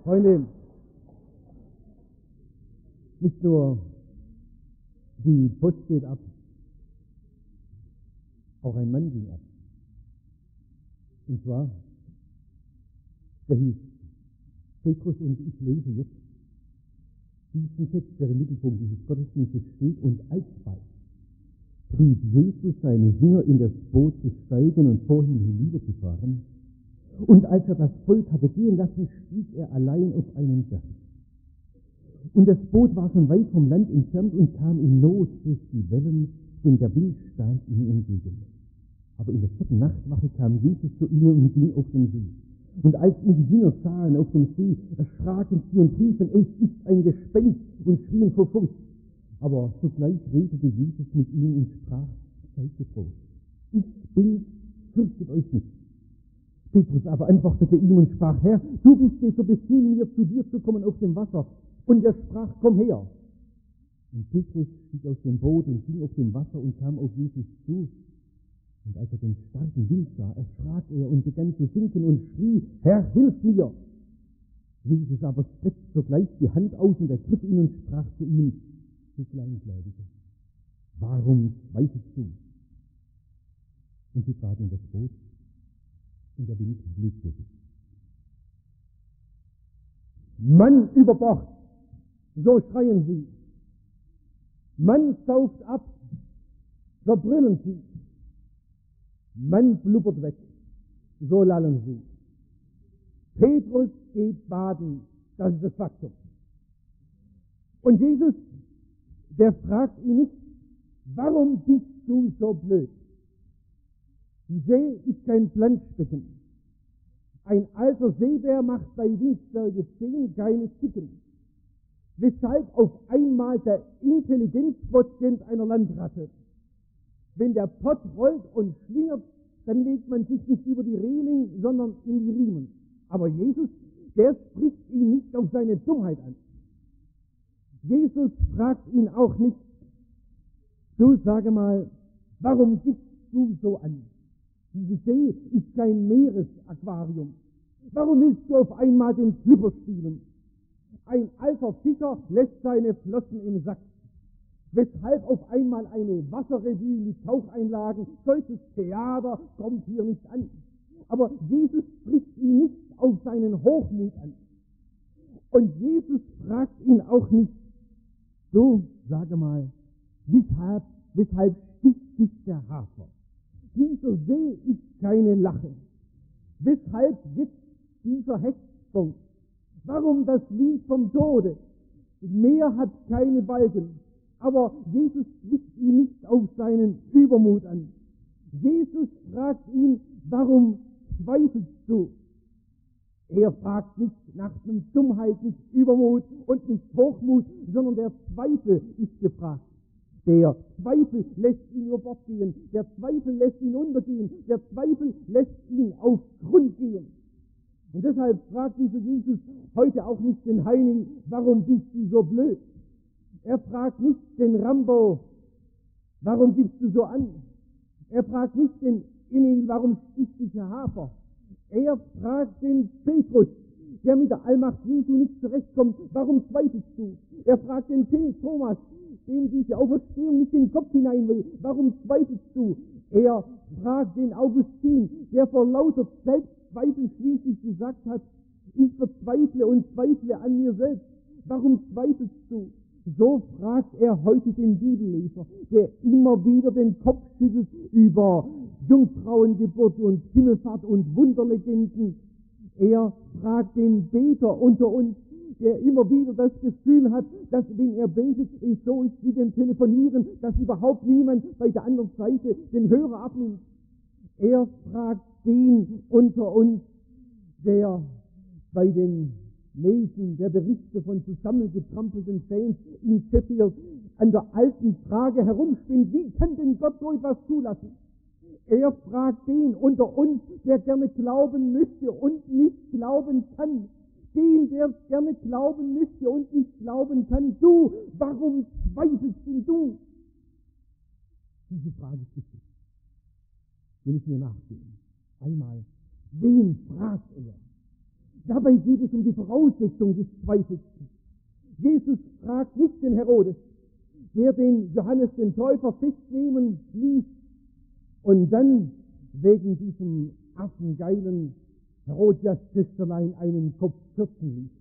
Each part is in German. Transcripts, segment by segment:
Freunde, nicht nur die Post geht ab, auch ein Mann ging ab. Und zwar, der hieß Petrus, und ich lese jetzt diesen Text, der im Mittelpunkt dieses Gottesdienstes steht. Und alsbald trieb Jesus seine Jünger in das Boot zu steigen und vor ihm hinüberzufahren. Und als er das Volk hatte gehen lassen, stieg er allein auf einen Berg. Und das Boot war schon weit vom Land entfernt und kam in Not durch die Wellen, denn der Wind stand ihm entgegen. Aber in der 4. Nachtwache kam Jesus zu ihnen und ging auf den See. Und als ihn die Jünger sahen auf dem See, erschraken sie und riefen, es ist ein Gespenst, und schrien vor Furcht. Aber sogleich redete Jesus mit ihnen und sprach, seid getrost. Ich bin's, fürchtet euch nicht. Petrus aber antwortete ihm und sprach, Herr, du bist es, so befehl mir, zu dir zu kommen auf dem Wasser. Und er sprach, komm her. Und Petrus stieg aus dem Boot und ging auf dem Wasser und kam auf Jesus zu. Und als er den starken Wind sah, erschrak er und begann zu sinken und schrie, Herr, hilf mir! Jesus aber streckte sogleich die Hand aus und ergriff ihn und sprach zu ihm, du Kleingläubige, warum zweifelst du? Und sie traten in das Boot, und der Wind legte sich. Mann über Bord, so schreien sie. Mann sauft ab, so brüllen sie. Mann blubbert weg, so lallen sie. Petrus geht baden, das ist das Faktum. Und Jesus, der fragt ihn nicht, warum bist du so blöd? Die See ist kein Planschbecken. Ein alter Seebär macht bei Windstärke 10 keine Zicken. Weshalb auf einmal der Intelligenzquotient einer Landratte. Wenn der Pott rollt und schlingert, dann legt man sich nicht über die Reling, sondern in die Riemen. Aber Jesus, der spricht ihn nicht auf seine Dummheit an. Jesus fragt ihn auch nicht, du sage mal, warum gibst du so an? Diese See ist kein Meeresaquarium. Warum willst du auf einmal den Flipper spielen? Ein alter Fischer lässt seine Flossen im Sack. Weshalb auf einmal eine Wasserrevue mit Taucheinlagen, solches Theater kommt hier nicht an. Aber Jesus spricht ihn nicht auf seinen Hochmut an. Und Jesus fragt ihn auch nicht, du, sage mal, weshalb sticht dich der Hafer? Dieser See ist keine Lache. Weshalb jetzt dieser Hechtsprung? Warum das Lied vom Tode? Meer hat keine Balken. Aber Jesus spricht ihn nicht auf seinen Übermut an. Jesus fragt ihn, warum zweifelst du? Er fragt nicht nach der Dummheit, nicht Übermut und nicht Hochmut, sondern der Zweifel ist gefragt. Der Zweifel lässt ihn über Bord gehen. Der Zweifel lässt ihn untergehen. Der Zweifel lässt ihn auf Grund gehen. Und deshalb fragt dieser Jesus heute auch nicht den Heini, warum bist du so blöd? Er fragt nicht den Rambo, warum gibst du so an? Er fragt nicht den Emil, warum sticht dich der Hafer? Er fragt den Petrus, der mit der Allmacht Jesu nicht zurechtkommt, warum zweifelst du? Er fragt den Thomas, dem diese Auferstehung nicht in den Kopf hinein will, warum zweifelst du? Er fragt den Augustin, der vor lauter Selbstzweifel schließlich gesagt hat, ich verzweifle und zweifle an mir selbst, warum zweifelst du? So fragt er heute den Bibelleser, der immer wieder den Kopf schüttelt über Jungfrauengeburt und Himmelfahrt und Wunderlegenden. Er fragt den Beter unter uns, der immer wieder das Gefühl hat, dass wenn er betet, es so ist wie dem Telefonieren, dass überhaupt niemand bei der anderen Seite den Hörer abnimmt. Er fragt den unter uns, der bei den Lesen der Berichte von zusammengetrampelten Fans in Sheffield an der alten Frage herumspinnt, wie kann denn Gott so etwas zulassen? Er fragt den unter uns, der gerne glauben möchte und nicht glauben kann. Den, der gerne glauben möchte und nicht glauben kann. Du, warum zweifelst denn du? Diese Frage ist wichtig. Wir müssen ihr nachgehen. Einmal, wen fragt er? Dabei geht es um die Voraussetzung des Zweifels. Jesus fragt nicht den Herodes, der den Johannes den Täufer festnehmen ließ und dann wegen diesem affengeilen Herodias-Töchterlein einen Kopf kürzen ließ.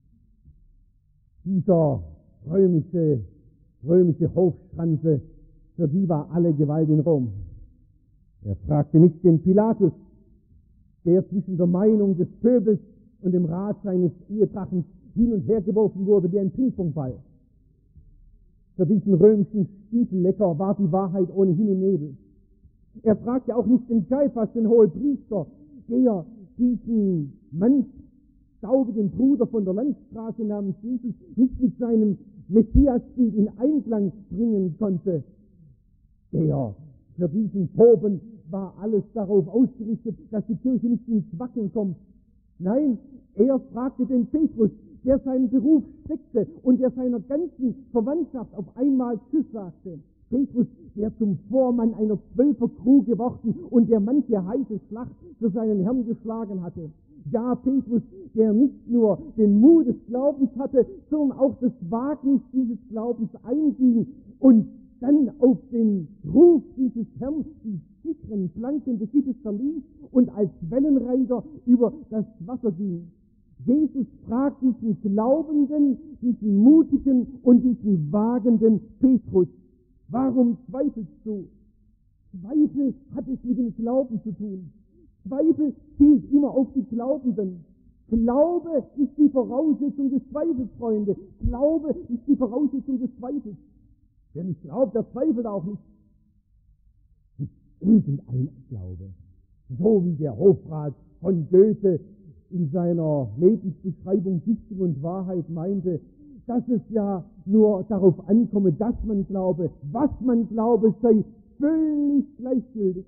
Dieser römische Hofstranze, für die war alle Gewalt in Rom. Er fragte nicht den Pilatus, der zwischen der Meinung des Pöbels und dem Rat seines Ehedrachens hin und her geworfen wurde wie ein Pingpongball. Für diesen römischen Stiefellecker war die Wahrheit ohnehin im Nebel. Er fragte auch nicht den Kaiphas, den Hohepriester, der diesen manchstaubigen Bruder von der Landstraße namens Jesus nicht mit seinem Messiasbild in Einklang bringen konnte. Der für diesen Toben war alles darauf ausgerichtet, dass die Kirche nicht ins Wackeln kommt. Nein, er fragte den Petrus, der seinen Beruf steckte und der seiner ganzen Verwandtschaft auf einmal Tschüss sagte. Petrus, der zum Vormann einer 12er Crew geworden und der manche heiße Schlacht für seinen Herrn geschlagen hatte. Ja, Petrus, der nicht nur den Mut des Glaubens hatte, sondern auch das Wagnis dieses Glaubens einging und dann auf den Ruf dieses Herrn die sicheren Planken des Schiffes verließ und als Wellenreiter über das Wasser ging. Jesus fragt diesen glaubenden, diesen mutigen und diesen wagenden Petrus, warum zweifelst du? Zweifel hat es mit dem Glauben zu tun. Zweifel zielt immer auf die Glaubenden. Glaube ist die Voraussetzung des Zweifels, Freunde. Glaube ist die Voraussetzung des Zweifels. Wer nicht glaubt, der zweifelt auch nicht. Nicht irgendein Glaube. So wie der Hofrat von Goethe in seiner Lebensbeschreibung Dichtung und Wahrheit meinte, dass es ja nur darauf ankomme, dass man glaube. Was man glaube, sei völlig gleichgültig.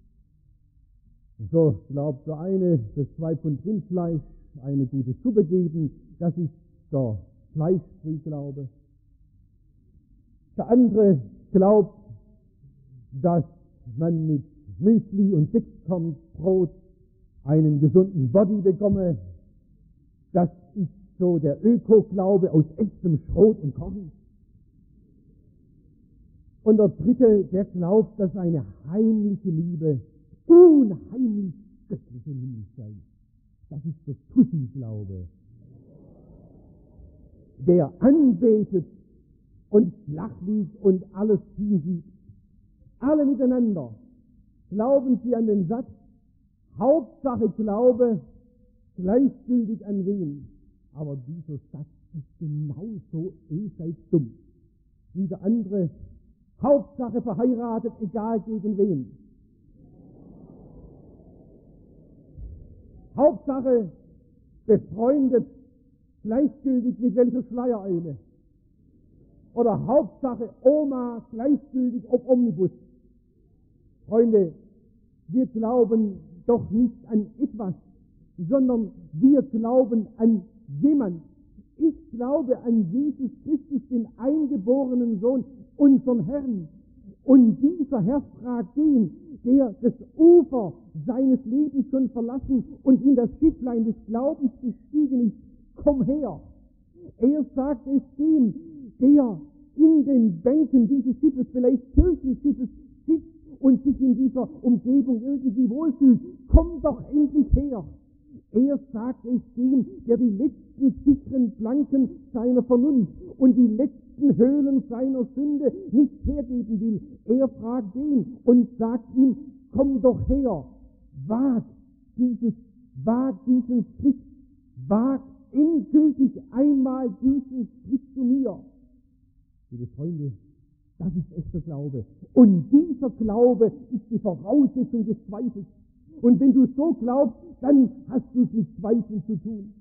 So glaubt der eine, dass 2 Pfund Rindfleisch eine gute Suppe geben, das ist der Fleischfrühglaube. Der andere glaubt, dass man mit Müsli und Sechskornbrot einen gesunden Body bekomme. Das ist so der Öko-Glaube aus echtem Schrot und Korn. Und der dritte, der glaubt, dass eine heimliche Liebe unheimlich göttliche Liebe sei. Das ist der Tussi-Glaube, der anbetet und flach liegt und alles hinsieht. Alle miteinander glauben sie an den Satz, Hauptsache Glaube, gleichgültig an wen. Aber dieser Satz ist genauso, ihr seid dumm, wie der andere, Hauptsache verheiratet, egal gegen wen. Hauptsache befreundet, gleichgültig mit welcher Schleiereule. Oder Hauptsache Oma, gleichgültig ob Omnibus. Freunde, wir glauben doch nicht an etwas, sondern wir glauben an jemand. Ich glaube an Jesus Christus, den eingeborenen Sohn, unseren Herrn. Und dieser Herr fragt den, der das Ufer seines Lebens schon verlassen und in das Schifflein des Glaubens gestiegen ist, komm her. Er sagt es dem, der in den Bänken dieses Schiffes, vielleicht Kirchenschiffes, sitzt und sich in dieser Umgebung irgendwie wohlfühlt, komm doch endlich her. Er sagt es dem, der die letzten sicheren Planken seiner Vernunft und die letzten Höhlen seiner Sünde nicht hergeben will. Er fragt den und sagt ihm, komm doch her, wag diesen Schritt, wag endgültig einmal diesen Schritt zu mir. Liebe Freunde, das ist echter Glaube. Und dieser Glaube ist die Voraussetzung des Zweifels. Und wenn du so glaubst, dann hast du es mit Zweifeln zu tun.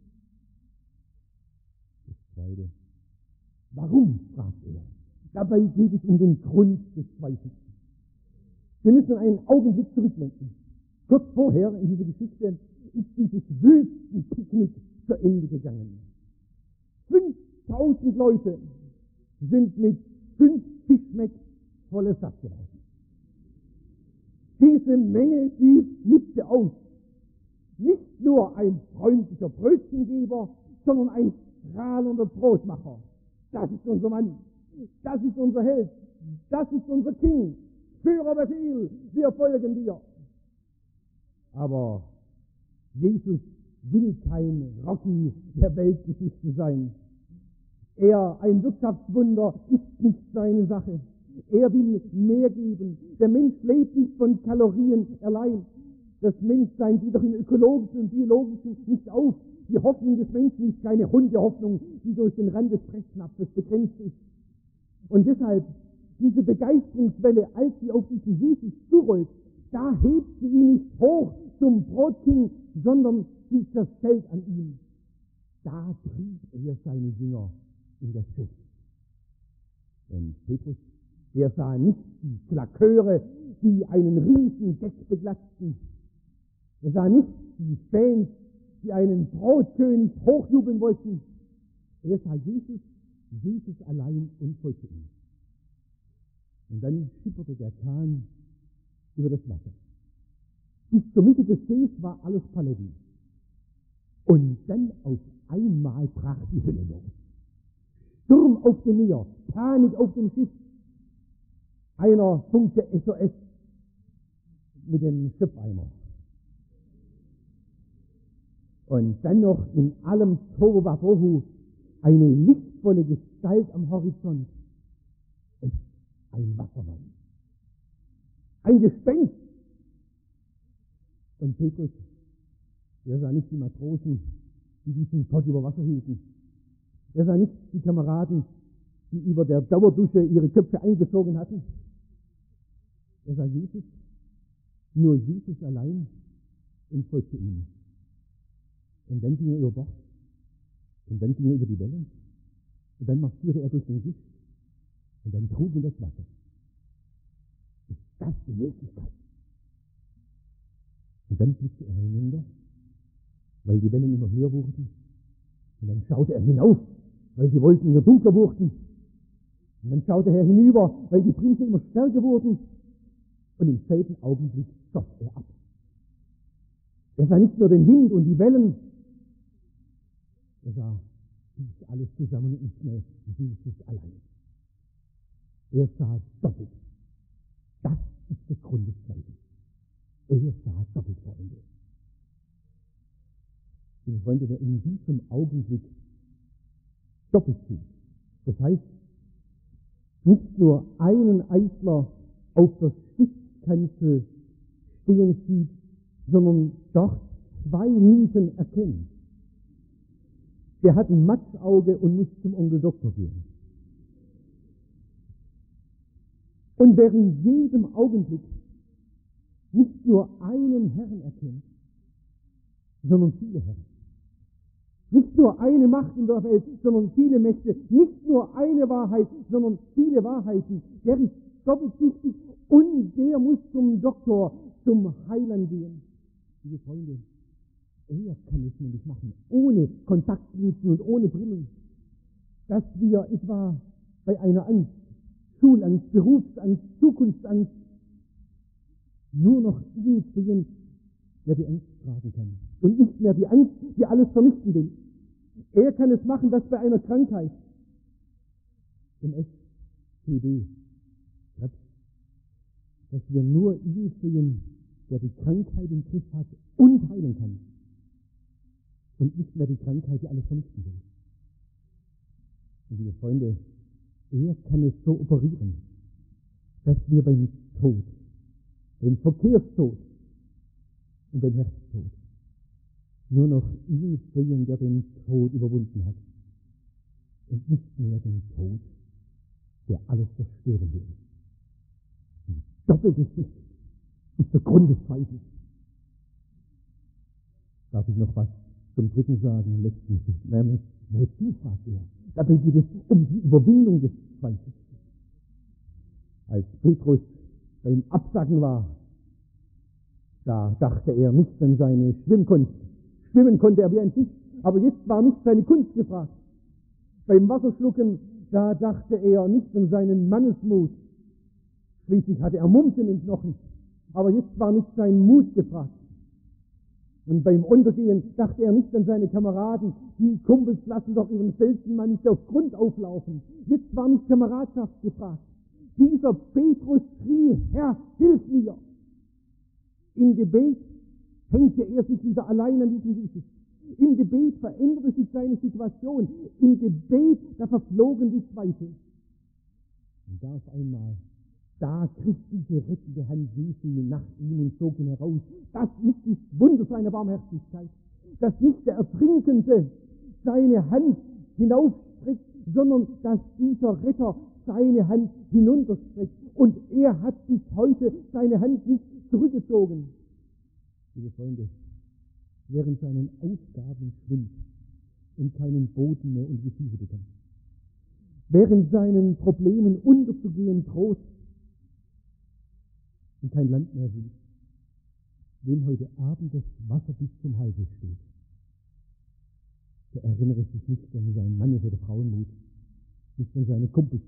Das Zweite. Warum, fragt er. Dabei geht es um den Grund des Zweifels. Wir müssen einen Augenblick zurücklenken. Kurz vorher in dieser Geschichte ist dieses Wüstenpicknick zu Ende gegangen. 5000 Leute sind mit 5 Fischmeck voller Sack geworden. Diese Menge, die flippte aus. Nicht nur ein freundlicher Brötchengeber, sondern ein strahlender Brotmacher. Das ist unser Mann. Das ist unser Held. Das ist unser King. Führerbefehl, wir folgen dir. Aber Jesus will kein Rocky der Weltgeschichte sein. Ein Wirtschaftswunder ist nicht seine Sache. Er will mehr geben. Der Mensch lebt nicht von Kalorien allein. Das Menschsein geht doch im ökologischen und biologischen nicht auf. Die Hoffnung des Menschen ist keine Hundehoffnung, die durch den Rand des Fressnapfes begrenzt ist. Und deshalb, diese Begeisterungswelle, als sie auf diesen Jesus zurollt, da hebt sie ihn nicht hoch zum Brotking, sondern sie zerfällt an ihm. Da trieb er seine Jünger in das Fest. Und Petrus, der sah nicht die Klaköre, die einen riesen Deck beglatzten. Er sah nicht die Fans, die einen Brotkönig hochjubeln wollten. Er sah Jesus allein und folgte ihm. Und dann schipperte der Kahn über das Wasser. Bis zur Mitte des Sees war alles Paletti. Und dann auf einmal brach die Hölle los. Sturm auf dem Meer, Panik auf dem Schiff. Einer funkte SOS mit dem Schiffeimer. Und dann noch in allem Tohuwabohu eine lichtvolle Gestalt am Horizont. Ein Wassermann. Ein Gespenst. Und Petrus, er sah nicht die Matrosen, die diesen Pott über Wasser hielten. Er sah nicht die Kameraden, die über der Dauerdusche ihre Köpfe eingezogen hatten. Er sah Jesus, nur Jesus allein, und folgte ihm. Und dann ging er über Bord. Und dann ging er über die Wellen. Und dann marschierte er durch den Gischt. Und dann trug ihn das Wasser. Ist das die Möglichkeit? Und dann blickte er hinunter, weil die Wellen immer höher wurden. Und dann schaute er hinauf, weil die Wolken immer dunkler wurden. Und dann schaute er hinüber, weil die Brise immer stärker wurden. Und im selben Augenblick schoss er ab. Er sah nicht nur den Wind und die Wellen, er sah dies alles zusammen und nicht mehr Jesus allein. Er sah doppelt. Das ist der Grund des Zweifels. Er sah doppelt, Freunde. Die Freunde, der in diesem Augenblick doppelt sieht. Das heißt, nicht nur einen Eisler auf der Stiftkanzel stehen sieht, sondern dort zwei Nieten erkennt. Der hat ein Matschauge und muss zum Onkel Doktor gehen. Und wer in jedem Augenblick nicht nur einen Herrn erkennt, sondern viele Herren. Nicht nur eine Macht in der Welt, sondern viele Mächte. Nicht nur eine Wahrheit, sondern viele Wahrheiten. Der ist doppelsichtig und der muss zum Doktor, zum Heiland gehen. Liebe Freunde, er kann es nämlich machen, ohne Kontaktlinsen und ohne Brillen. Dass wir etwa bei einer Angst, Schulangst, Berufsangst, Zukunftsangst, nur noch ihn sehen, der die Angst tragen kann. Und nicht mehr die Angst, die alles vernichten will. Er kann es machen, dass bei einer Krankheit, MS, TB, Krebs, dass wir nur ihn sehen, der die Krankheit im Griff hat und heilen kann. Und nicht mehr die Krankheit, die alles vernichten will. Und liebe Freunde, er kann es so operieren, dass wir beim Tod, beim Verkehrstod und beim Herztod nur noch ihn sehen, der den Tod überwunden hat. Und nicht mehr den Tod, der alles zerstören will. Die doppelte Sicht ist der Grund des Zweifels. Darf ich noch was zum Dritten sagen, letzten Sicht? Nämlich, wozu, fragt er? Dabei geht es um die Überwindung des Zweifels. Als Petrus beim Absacken war, da dachte er nicht an seine Schwimmkunst. Schwimmen konnte er wie ein Fisch, aber jetzt war nicht seine Kunst gefragt. Beim Wasserschlucken, da dachte er nicht an seinen Mannesmut. Schließlich hatte er Mumps in den Knochen, aber jetzt war nicht sein Mut gefragt. Und beim Untergehen dachte er nicht an seine Kameraden. Die Kumpels lassen doch ihren Felsenmann nicht auf Grund auflaufen. Jetzt war nicht Kameradschaft gefragt. Dieser Petrus schrie, Herr, hilf mir! Im Gebet hängte er sich wieder allein an diesen Jesus. Im Gebet veränderte sich seine Situation. Im Gebet, da verflogen die Zweifel. Und da auf einmal, da griff diese rettende Hand Jesu nach ihm und zog ihn heraus. Das ist das Wunder seiner Barmherzigkeit. Dass nicht der Ertrinkende seine Hand hinaufstreckt, sondern dass dieser Retter seine Hand hinunterstreckt. Und er hat bis heute seine Hand nicht zurückgezogen. Liebe Freunde, während seinen Aufgaben schwimmt und keinen Boden mehr und Gefühle bekommt, während seinen Problemen unterzugehen droht und kein Land mehr sieht, wem heute Abend das Wasser bis zum Halse steht, der erinnere sich nicht an seinen Mannes- oder Frauenmut, nicht an seine Kumpels,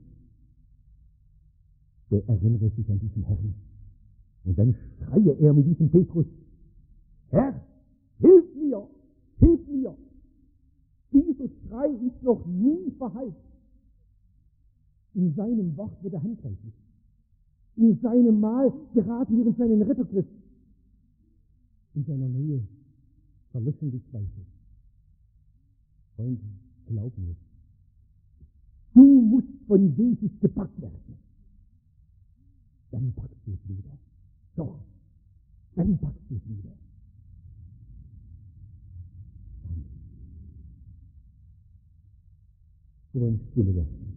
der erinnere sich an diesen Herrn. Und dann schreie er mit diesem Petrus, Herr, hilf mir, hilf mir. Dieser Schrei ist noch nie verhallt. In seinem Wort wird er handgreiflich. In seinem Mahl geraten wir in seinen Rettergriff. In seiner Nähe verlöschen die Zweifel. Freunde, glaub mir. Du musst von Jesus gepackt werden. Dann packst du es wieder. Doch, dann packst du es wieder. So ein Stille werden.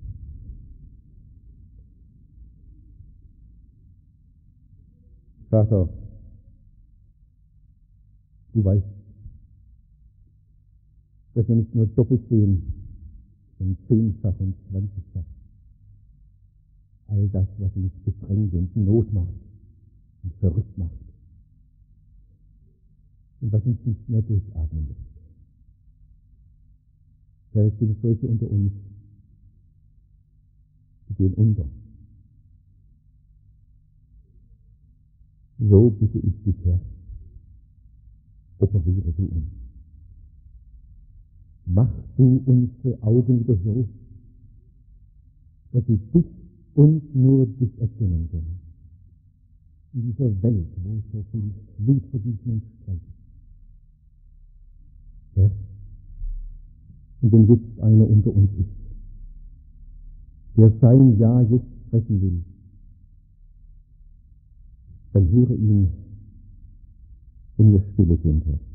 Vater, du weißt, dass wir nicht nur doppelt sehen, sondern 10-fach und 20-fach. All das, was uns bedrängt und Not macht und verrückt macht. Und was uns nicht mehr durchatmen lässt. Herr, es sind solche unter uns, die gehen unter. So bitte ich dich, Herr, operiere du uns. Mach du unsere Augen wieder so, dass sie dich und nur dich erkennen können. In dieser Welt, wo es so viel Blutvergießen und Streit ist. Herr, und wenn jetzt einer unter uns ist, der sein Ja jetzt sprechen will, dann höre ihn, wenn wir stille sind, Herr.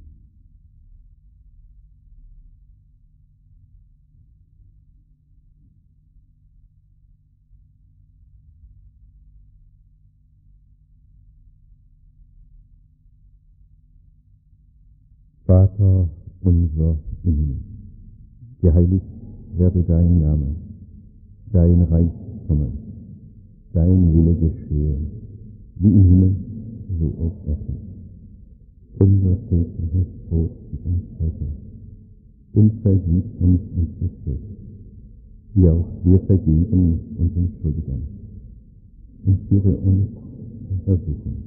Vater unser im Himmel, geheiligt werde dein Name, dein Reich komme, dein Wille geschehe, wie im Himmel, so auf Erden. Unser tägliches Brot gib uns heute, und vergib uns unsere Schuld, wie auch wir vergeben unseren Schuldigern. Und führe uns in Versuchung,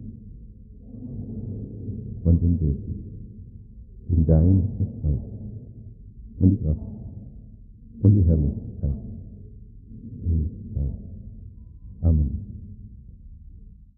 von dem Bösen. In dein ist Reich und die Kraft und die Herrlichkeit in Zeit. Amen.